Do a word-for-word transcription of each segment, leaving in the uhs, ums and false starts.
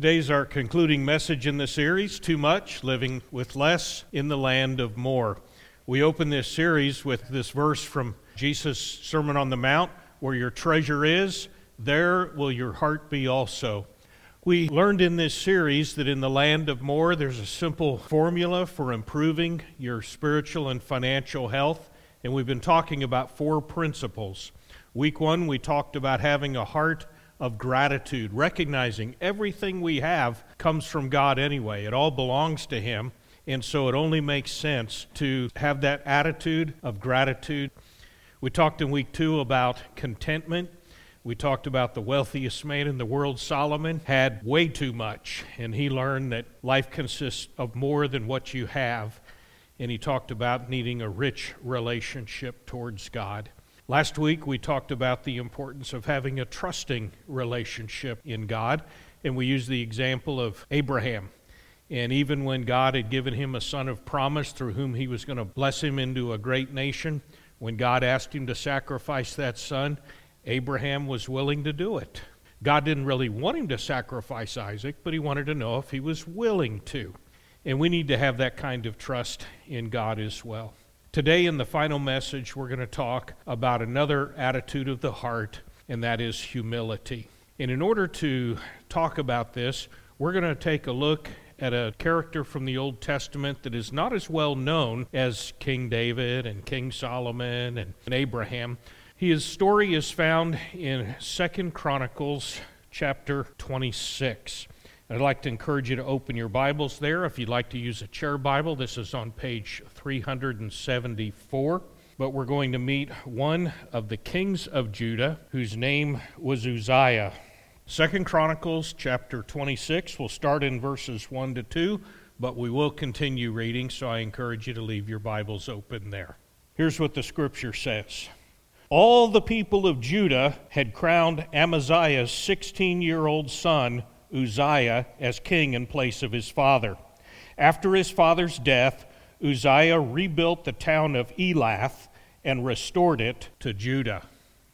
Today's our concluding message in the series, Too Much, Living with Less in the Land of More. We open this series with this verse from Jesus' Sermon on the Mount, where your treasure is, there will your heart be also. We learned in this series that in the land of more, there's a simple formula for improving your spiritual and financial health, and we've been talking about four principles. Week one, we talked about having a heart of gratitude, recognizing everything we have comes from God anyway. It all belongs to Him, and so it only makes sense to have that attitude of gratitude. We talked in week two about contentment. We talked about the wealthiest man in the world, Solomon, had way too much, and he learned that life consists of more than what you have, and he talked about needing a rich relationship towards God. Last week, we talked about the importance of having a trusting relationship in God, and we used the example of Abraham. And even when God had given him a son of promise through whom he was going to bless him into a great nation, when God asked him to sacrifice that son, Abraham was willing to do it. God didn't really want him to sacrifice Isaac, but he wanted to know if he was willing to. And we need to have that kind of trust in God as well. Today in the final message, we're going to talk about another attitude of the heart, and that is humility. And in order to talk about this, we're going to take a look at a character from the Old Testament that is not as well known as King David and King Solomon and Abraham. His story is found in Second Chronicles chapter twenty-six. I'd like to encourage you to open your Bibles there. If you'd like to use a chair Bible, this is on page three hundred seventy-four. But we're going to meet one of the kings of Judah, whose name was Uzziah. Second Chronicles chapter twenty-six, we'll start in verses one to two, but we will continue reading, so I encourage you to leave your Bibles open there. Here's what the scripture says. All the people of Judah had crowned Amaziah's sixteen-year-old son, Uzziah, as king in place of his father. After his father's death, Uzziah rebuilt the town of Elath and restored it to Judah.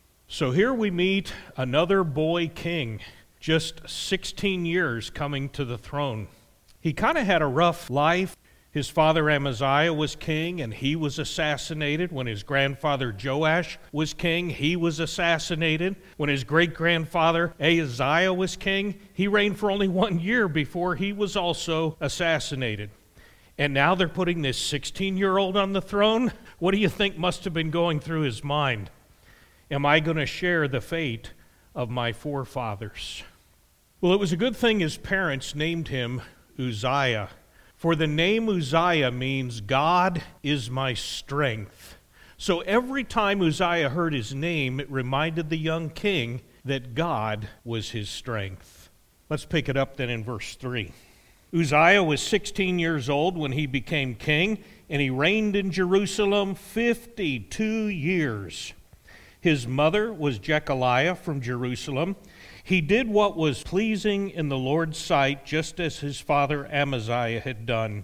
So here we meet another boy king, just sixteen years coming to the throne. He kind of had a rough life. His father Amaziah was king, and he was assassinated. When his grandfather Joash was king, he was assassinated. When his great-grandfather Ahaziah was king, he reigned for only one year before he was also assassinated. And now they're putting this sixteen-year-old on the throne? What do you think must have been going through his mind? Am I going to share the fate of my forefathers? Well, it was a good thing his parents named him Uzziah. For the name Uzziah means God is my strength. So every time Uzziah heard his name, it reminded the young king that God was his strength. Let's pick it up then in verse three. Uzziah was sixteen years old when he became king, and he reigned in Jerusalem fifty-two years. His mother was Jechaliah from Jerusalem. He did what was pleasing in the Lord's sight, just as his father Amaziah had done.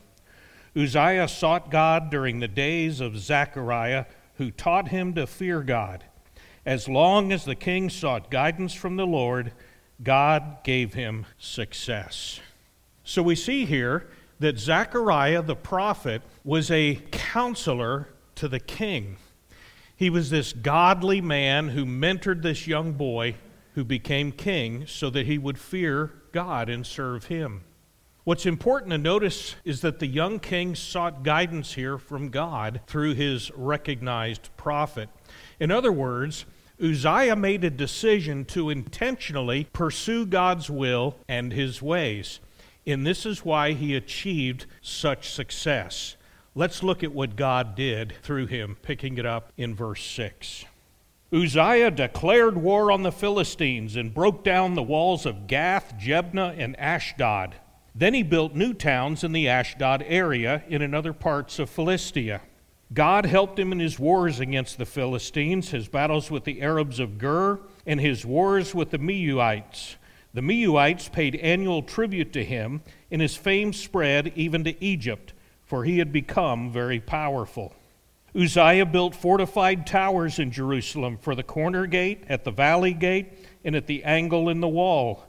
Uzziah sought God during the days of Zechariah, who taught him to fear God. As long as the king sought guidance from the Lord, God gave him success. So we see here that Zechariah the prophet was a counselor to the king. He was this godly man who mentored this young boy who became king so that he would fear God and serve him. What's important to notice is that the young king sought guidance here from God through his recognized prophet. In other words, Uzziah made a decision to intentionally pursue God's will and his ways. And this is why he achieved such success. Let's look at what God did through him, picking it up in verse six. Uzziah declared war on the Philistines and broke down the walls of Gath, Jebna, and Ashdod. Then he built new towns in the Ashdod area and in other parts of Philistia. God helped him in his wars against the Philistines, his battles with the Arabs of Gur, and his wars with the Meuites. The Meuites paid annual tribute to him, and his fame spread even to Egypt, for he had become very powerful. Uzziah built fortified towers in Jerusalem for the corner gate, at the valley gate, and at the angle in the wall.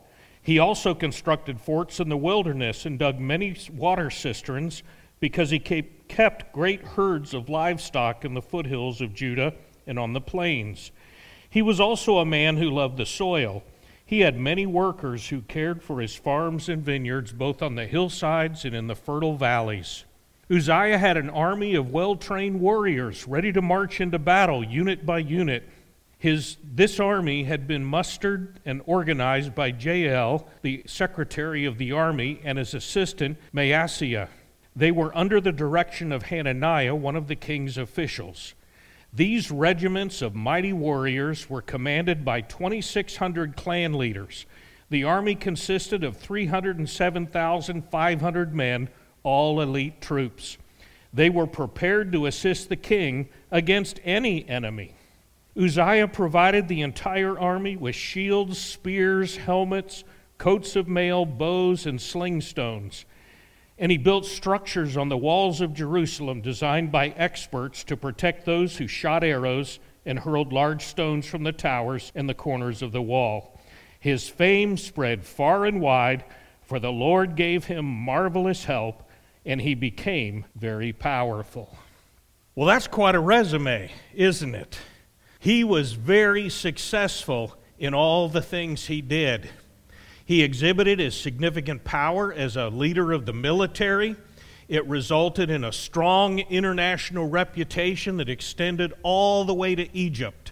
He also constructed forts in the wilderness and dug many water cisterns because he kept great herds of livestock in the foothills of Judah and on the plains. He was also a man who loved the soil. He had many workers who cared for his farms and vineyards, both on the hillsides and in the fertile valleys. Uzziah had an army of well-trained warriors ready to march into battle, unit by unit. His, this army had been mustered and organized by Jael, the secretary of the army, and his assistant, Maaseiah. They were under the direction of Hananiah, one of the king's officials. These regiments of mighty warriors were commanded by twenty-six hundred clan leaders. The army consisted of three hundred seven thousand five hundred men, all elite troops. They were prepared to assist the king against any enemy. Uzziah provided the entire army with shields, spears, helmets, coats of mail, bows, and sling stones. And he built structures on the walls of Jerusalem designed by experts to protect those who shot arrows and hurled large stones from the towers and the corners of the wall. His fame spread far and wide, for the Lord gave him marvelous help, and he became very powerful. Well, that's quite a resume, isn't it? He was very successful in all the things he did. He exhibited his significant power as a leader of the military. It resulted in a strong international reputation that extended all the way to Egypt.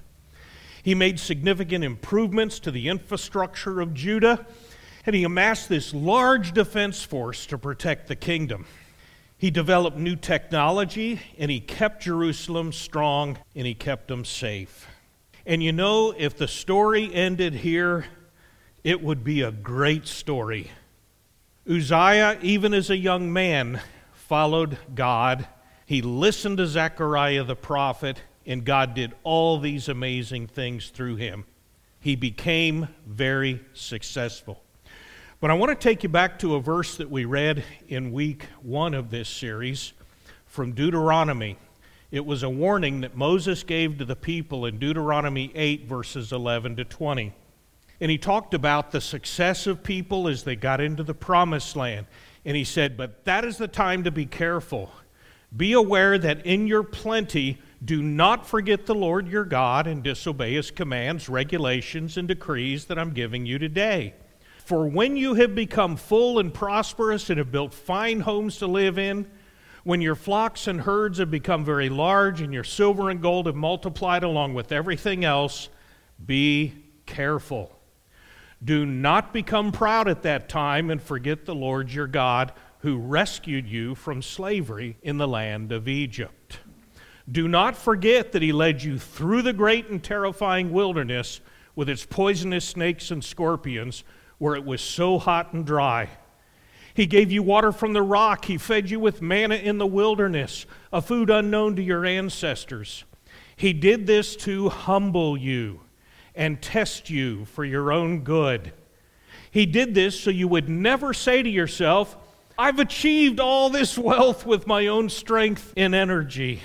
He made significant improvements to the infrastructure of Judah, and he amassed this large defense force to protect the kingdom. He developed new technology, and he kept Jerusalem strong, and he kept them safe. And you know, if the story ended here, it would be a great story. Uzziah, even as a young man, followed God. He listened to Zechariah the prophet, and God did all these amazing things through him. He became very successful. But I want to take you back to a verse that we read in week one of this series from Deuteronomy. It was a warning that Moses gave to the people in Deuteronomy eight, verses eleven to twenty. And he talked about the success of people as they got into the promised land. And he said, but that is the time to be careful. Be aware that in your plenty, do not forget the Lord your God and disobey his commands, regulations, and decrees that I'm giving you today. For when you have become full and prosperous and have built fine homes to live in, when your flocks and herds have become very large and your silver and gold have multiplied along with everything else, be careful. Do not become proud at that time and forget the Lord your God, who rescued you from slavery in the land of Egypt. Do not forget that he led you through the great and terrifying wilderness with its poisonous snakes and scorpions, where it was so hot and dry. He gave you water from the rock. He fed you with manna in the wilderness, a food unknown to your ancestors. He did this to humble you and test you for your own good. He did this so you would never say to yourself, I've achieved all this wealth with my own strength and energy.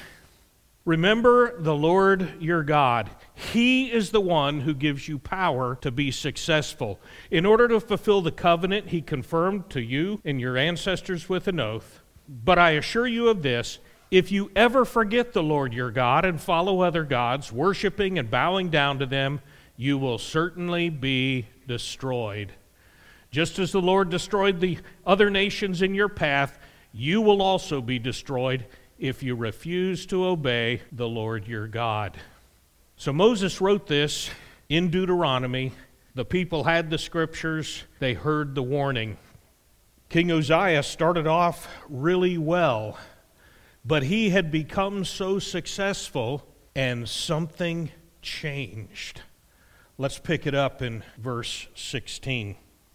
Remember the Lord your God. He is the one who gives you power to be successful. In order to fulfill the covenant he confirmed to you and your ancestors with an oath. But I assure you of this, if you ever forget the Lord your God and follow other gods, worshiping and bowing down to them, you will certainly be destroyed. Just as the Lord destroyed the other nations in your path, you will also be destroyed if you refuse to obey the Lord your God. So Moses wrote this in Deuteronomy. The people had the scriptures. They heard the warning. King Uzziah started off really well, but he had become so successful and something changed. Let's pick it up in verse sixteen.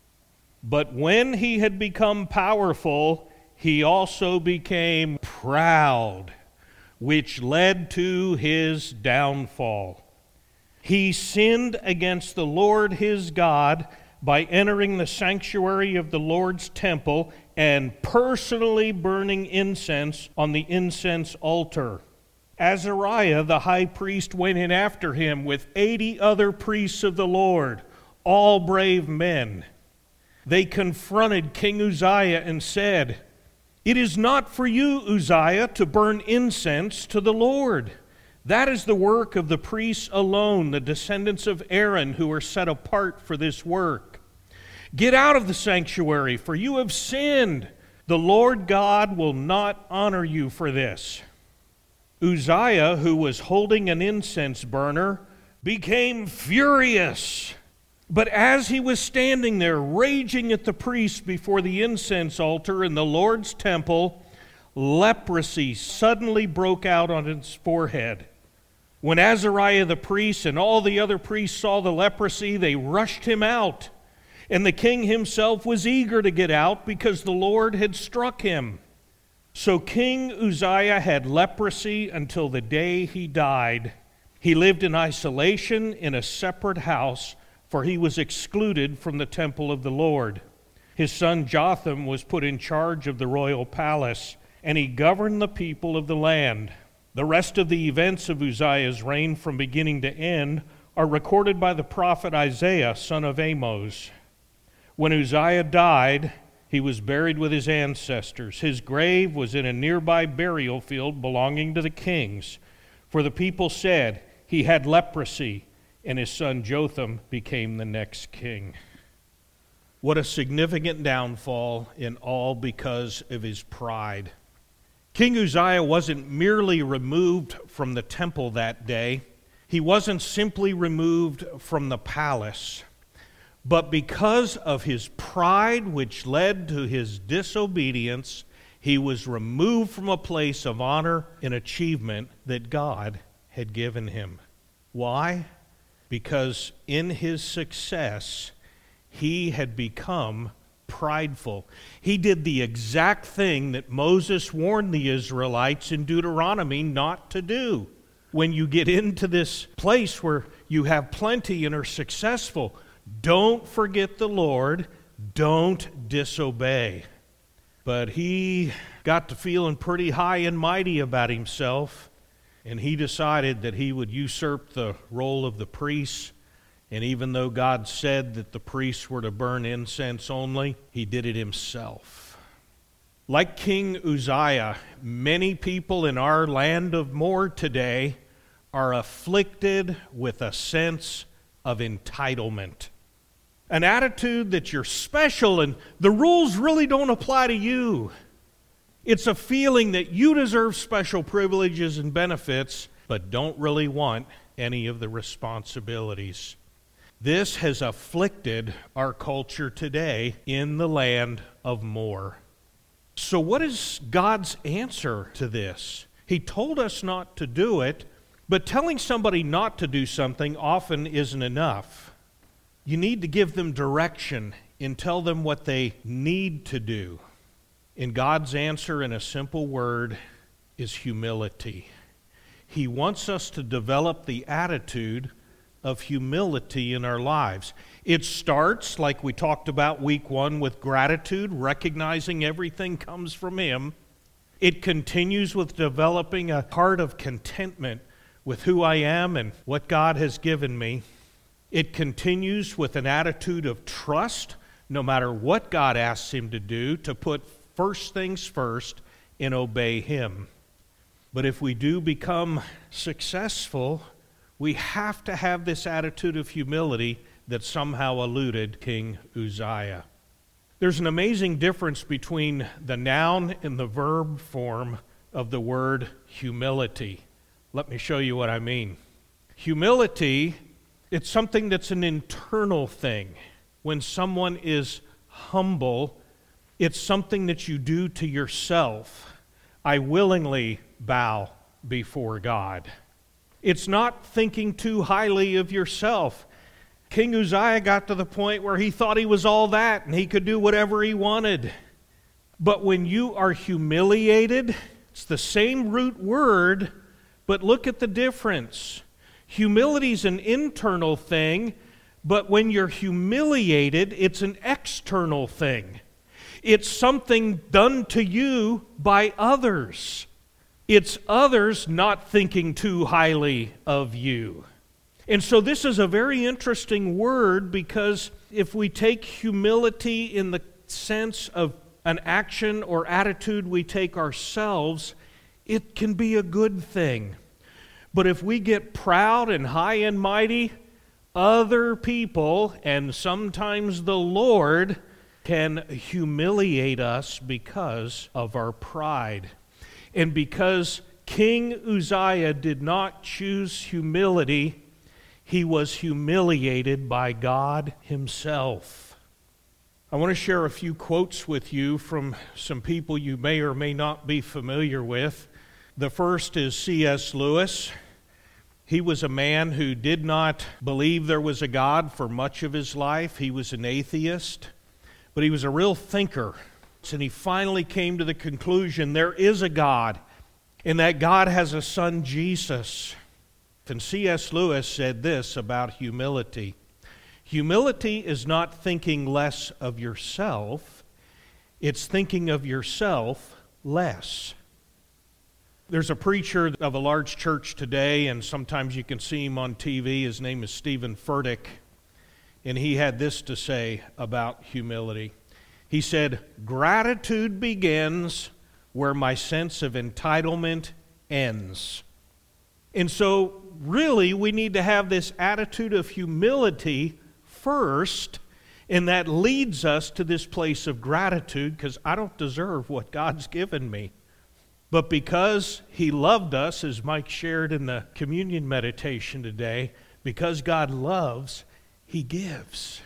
But when he had become powerful, he also became proud, which led to his downfall. He sinned against the Lord his God by entering the sanctuary of the Lord's temple and personally burning incense on the incense altar. Azariah the high priest went in after him with eighty other priests of the Lord, all brave men. they confronted King Uzziah and said, "It is not for you, Uzziah, to burn incense to the Lord. That is the work of the priests alone, the descendants of Aaron, who are set apart for this work. Get out of the sanctuary, for you have sinned. The Lord God will not honor you for this." Uzziah, who was holding an incense burner, became furious. But as he was standing there raging at the priests before the incense altar in the Lord's temple, leprosy suddenly broke out on his forehead. When Azariah the priest and all the other priests saw the leprosy, they rushed him out. And the king himself was eager to get out because the Lord had struck him. So King Uzziah had leprosy until the day he died. He lived in isolation in a separate house, for he was excluded from the temple of the Lord. His son Jotham was put in charge of the royal palace, and he governed the people of the land. The rest of the events of Uzziah's reign from beginning to end are recorded by the prophet Isaiah, son of Amos. When Uzziah died, he was buried with his ancestors. His grave was in a nearby burial field belonging to the kings, for the people said he had leprosy, and his son Jotham became the next king. What a significant downfall, in all because of his pride. King Uzziah wasn't merely removed from the temple that day. He wasn't simply removed from the palace. But because of his pride, which led to his disobedience, he was removed from a place of honor and achievement that God had given him. Why? Because in his success, he had become prideful. He did the exact thing that Moses warned the Israelites in Deuteronomy not to do. When you get into this place where you have plenty and are successful, don't forget the Lord, don't disobey. But he got to feeling pretty high and mighty about himself, and he decided that he would usurp the role of the priests. And even though God said that the priests were to burn incense only, he did it himself. Like King Uzziah, many people in our land of Moor today are afflicted with a sense of entitlement. An attitude that you're special and the rules really don't apply to you. It's a feeling that you deserve special privileges and benefits, but don't really want any of the responsibilities. This has afflicted our culture today in the land of Moor. So what is God's answer to this? He told us not to do it, but telling somebody not to do something often isn't enough. You need to give them direction and tell them what they need to do. And God's answer in a simple word is humility. He wants us to develop the attitude of humility in our lives. It starts, like we talked about week one, with gratitude, recognizing everything comes from Him. It continues with developing a heart of contentment with who I am and what God has given me. It continues with an attitude of trust, no matter what God asks him to do, to put first things first and obey Him. But if we do become successful, we have to have this attitude of humility that somehow eluded King Uzziah. There's an amazing difference between the noun and the verb form of the word humility. Let me show you what I mean. Humility, it's something that's an internal thing. When someone is humble, it's something that you do to yourself. I willingly bow before God. It's not thinking too highly of yourself. King Uzziah got to the point where he thought he was all that and he could do whatever he wanted. But when you are humiliated, it's the same root word, but look at the difference. Humility is an internal thing, but when you're humiliated, it's an external thing. It's something done to you by others. It's others not thinking too highly of you. And so this is a very interesting word, because if we take humility in the sense of an action or attitude we take ourselves, it can be a good thing. But if we get proud and high and mighty, other people, and sometimes the Lord, can humiliate us because of our pride. And because King Uzziah did not choose humility, he was humiliated by God himself. I want to share a few quotes with you from some people you may or may not be familiar with. The first is C S Lewis. He was a man who did not believe there was a God for much of his life. He was an atheist, but he was a real thinker. And he finally came to the conclusion there is a God, and that God has a son, Jesus. And C S Lewis said this about humility. Humility is not thinking less of yourself, it's thinking of yourself less. There's a preacher of a large church today, and sometimes you can see him on T V. His name is Stephen Furtick, and he had this to say about humility. He said, "Gratitude begins where my sense of entitlement ends." And so, really, we need to have this attitude of humility first, and that leads us to this place of gratitude, because I don't deserve what God's given me. But because He loved us, as Mike shared in the communion meditation today, because God loves, He gives.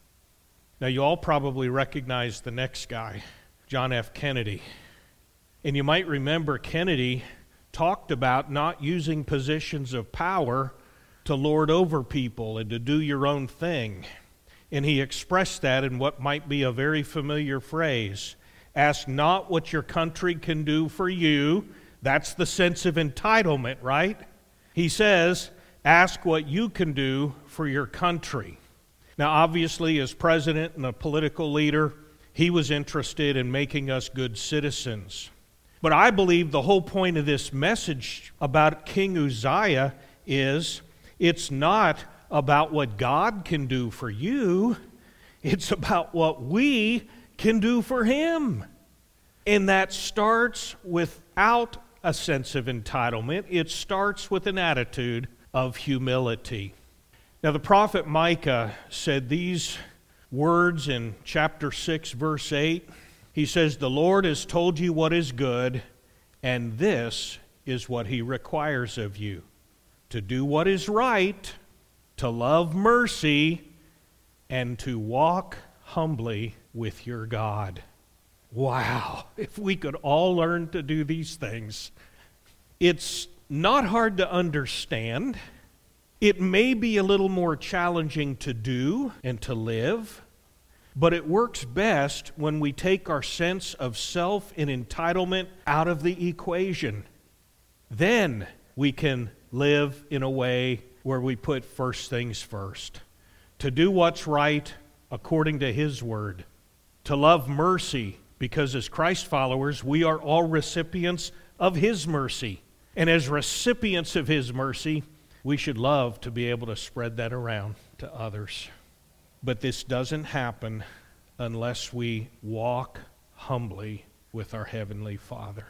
Now, you all probably recognize the next guy, John F. Kennedy. And you might remember Kennedy talked about not using positions of power to lord over people and to do your own thing. And he expressed that in what might be a very familiar phrase. Ask not what your country can do for you. That's the sense of entitlement, right? He says, ask what you can do for your country. Now, obviously, as president and a political leader, he was interested in making us good citizens. But I believe the whole point of this message about King Uzziah is it's not about what God can do for you. It's about what we can do for Him. And that starts without a sense of entitlement. It starts with an attitude of humility. Now, the prophet Micah said these words in chapter six, verse eight. He says, "The Lord has told you what is good, and this is what He requires of you, to do what is right, to love mercy, and to walk humbly with your God." Wow, if we could all learn to do these things. It's not hard to understand. It may be a little more challenging to do and to live, but it works best when we take our sense of self and entitlement out of the equation. Then we can live in a way where we put first things first. To do what's right according to His Word. To love mercy, because as Christ followers, we are all recipients of His mercy. And as recipients of His mercy, we should love to be able to spread that around to others. But this doesn't happen unless we walk humbly with our Heavenly Father.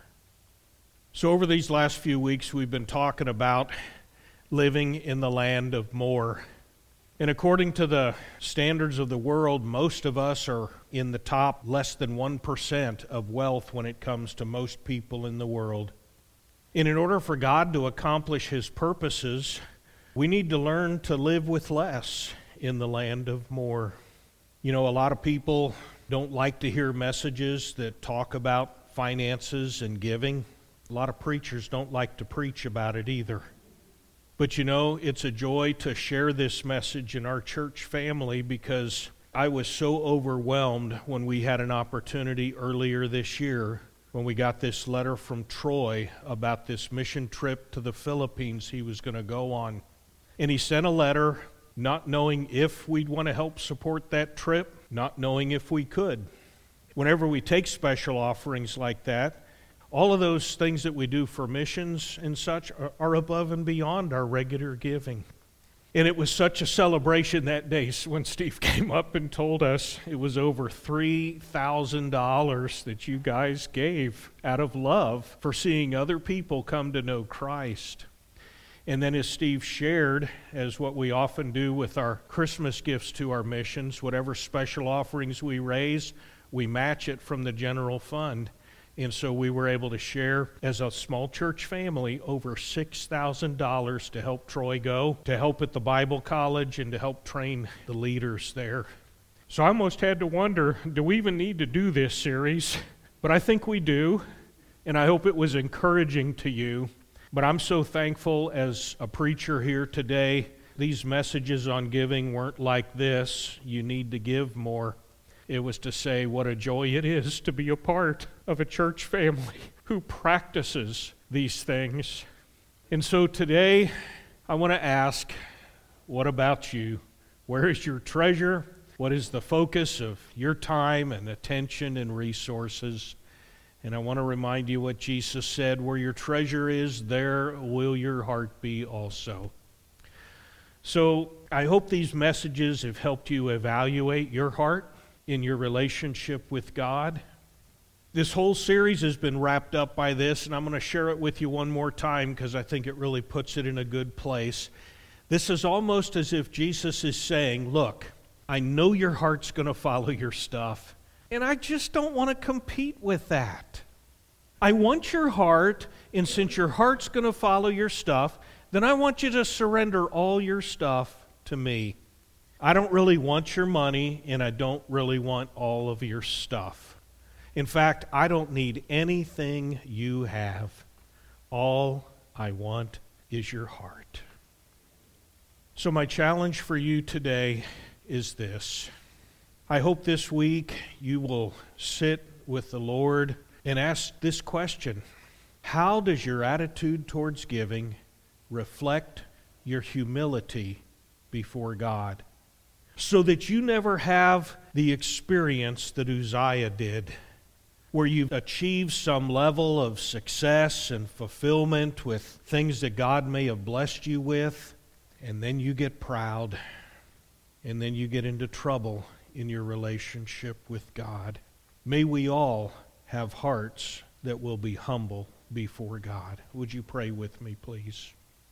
So over these last few weeks, we've been talking about living in the land of more. And according to the standards of the world, most of us are in the top less than one percent of wealth when it comes to most people in the world. And in order for God to accomplish His purposes, we need to learn to live with less in the land of more. You know, a lot of people don't like to hear messages that talk about finances and giving. A lot of preachers don't like to preach about it either. But you know, it's a joy to share this message in our church family, because I was so overwhelmed when we had an opportunity earlier this year when we got this letter from Troy about this mission trip to the Philippines he was going to go on. And he sent a letter not knowing if we'd want to help support that trip, not knowing if we could. Whenever we take special offerings like that, all of those things that we do for missions and such are, are above and beyond our regular giving. And it was such a celebration that day when Steve came up and told us it was over three thousand dollars that you guys gave out of love for seeing other people come to know Christ. And then as Steve shared, as what we often do with our Christmas gifts to our missions, whatever special offerings we raise, we match it from the general fund. And so we were able to share as a small church family over six thousand dollars to help Troy go, to help at the Bible college, and to help train the leaders there. So I almost had to wonder, do we even need to do this series? But I think we do, and I hope it was encouraging to you. But I'm so thankful as a preacher here today, these messages on giving weren't like this, you need to give more. It was to say what a joy it is to be a part of a church family who practices these things. And so today, I want to ask, what about you? Where is your treasure? What is the focus of your time and attention and resources? And I want to remind you what Jesus said, where your treasure is, there will your heart be also. So I hope these messages have helped you evaluate your heart in your relationship with God. This whole series has been wrapped up by this, and I'm going to share it with you one more time because I think it really puts it in a good place. This is almost as if Jesus is saying, look, I know your heart's going to follow your stuff, and I just don't want to compete with that. I want your heart, and since your heart's going to follow your stuff, then I want you to surrender all your stuff to me. I don't really want your money, and I don't really want all of your stuff. In fact, I don't need anything you have. All I want is your heart. So my challenge for you today is this. I hope this week you will sit with the Lord and ask this question. How does your attitude towards giving reflect your humility before God? So that you never have the experience that Uzziah did, where you've achieved some level of success and fulfillment with things that God may have blessed you with, and then you get proud, and then you get into trouble in your relationship with God. May we all have hearts that will be humble before God. Would you pray with me, please?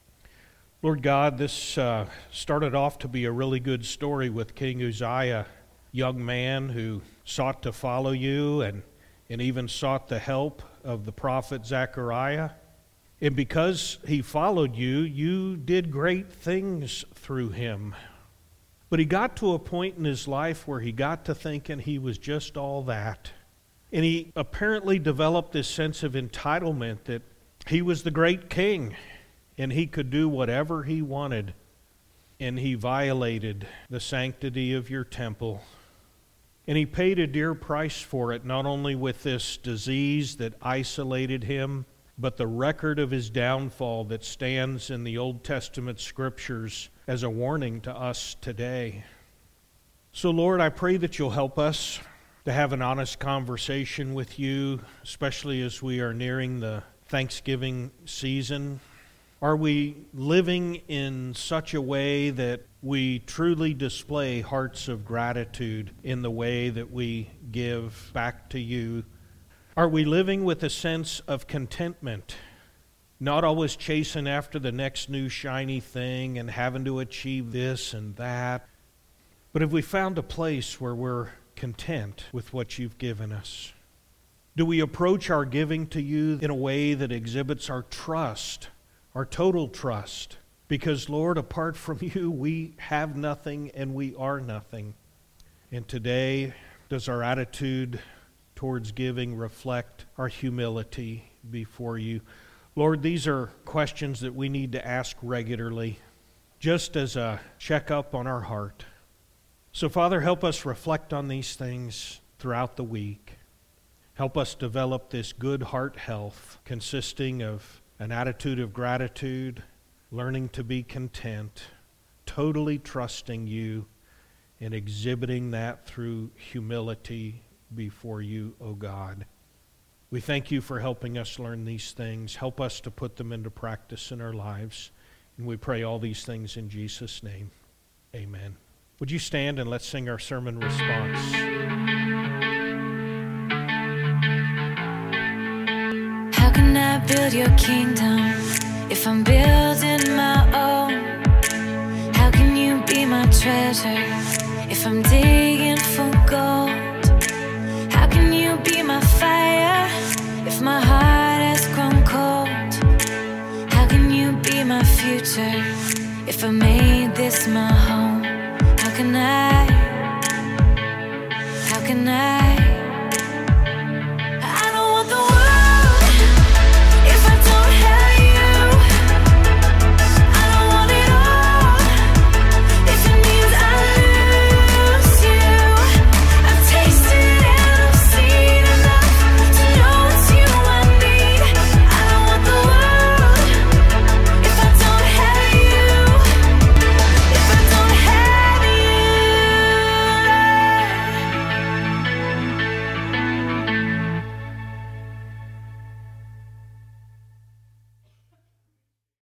Lord God, this uh, started off to be a really good story with King Uzziah, young man who sought to follow you and, and even sought the help of the prophet Zechariah. And because he followed you, you did great things through him. But he got to a point in his life where he got to thinking he was just all that. And he apparently developed this sense of entitlement that he was the great king and he could do whatever he wanted. And he violated the sanctity of your temple. And he paid a dear price for it, not only with this disease that isolated him, but the record of his downfall that stands in the Old Testament scriptures as a warning to us today. So Lord, I pray that you'll help us to have an honest conversation with you, especially as we are nearing the Thanksgiving season. Are we living in such a way that we truly display hearts of gratitude in the way that we give back to you? Are we living with a sense of contentment, not always chasing after the next new shiny thing and having to achieve this and that? But have we found a place where we're content with what you've given us? Do we approach our giving to you in a way that exhibits our trust, our total trust? Because, Lord, apart from you, we have nothing and we are nothing. And today, does our attitude towards giving reflect our humility before you? Lord, these are questions that we need to ask regularly, just as a checkup on our heart. So, Father, help us reflect on these things throughout the week. Help us develop this good heart health consisting of an attitude of gratitude, learning to be content, totally trusting you, and exhibiting that through humility before you, O God. We thank you for helping us learn these things. Help us to put them into practice in our lives. And we pray all these things in Jesus' name. Amen. Would you stand and let's sing our sermon response? How can I build your kingdom if I'm building my own? How can you be my treasure if I'm digging for gold? How can you be my fire if my heart has grown cold? How can you be my future if I made this my home? How can I